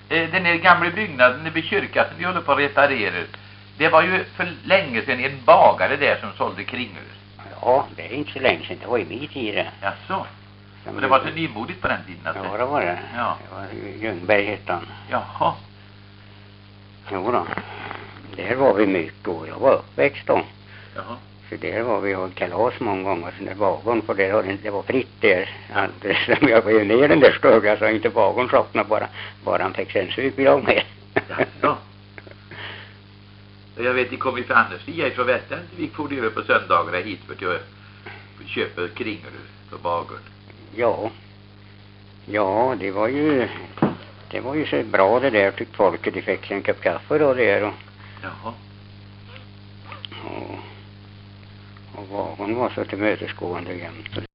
Den här gamla byggnaden vid kyrkan som vi håller på att reparera. Det var ju för länge sedan en bagare där som sålde kringel. Ja, det är inte så länge sedan. Det var i min tid det. Jaså? Och det var så nymodigt på den tiden alltså. Ja, det var det. Ja. Det var Ljungberg hette han. Jaha. Jo då. Där var vi mycket och jag var uppväxt då. Jaha. Så där var vi och kalas många gånger. Så där vagon, för det var fritt där. Alldeles, jag var ju ner den där stugan så inte vagon slocknade bara han fick en superlag med. Jaså. Jag vet, de kom ju för annars ifrån Västern. Vi får över på söndagarna hit för att köpa kringel för bagaren. Ja. Ja, det var ju så bra det där, tyckte folket. De fick en kopp kaffe då där och... Jaha. Och vagon var så tillmötesgående jämt.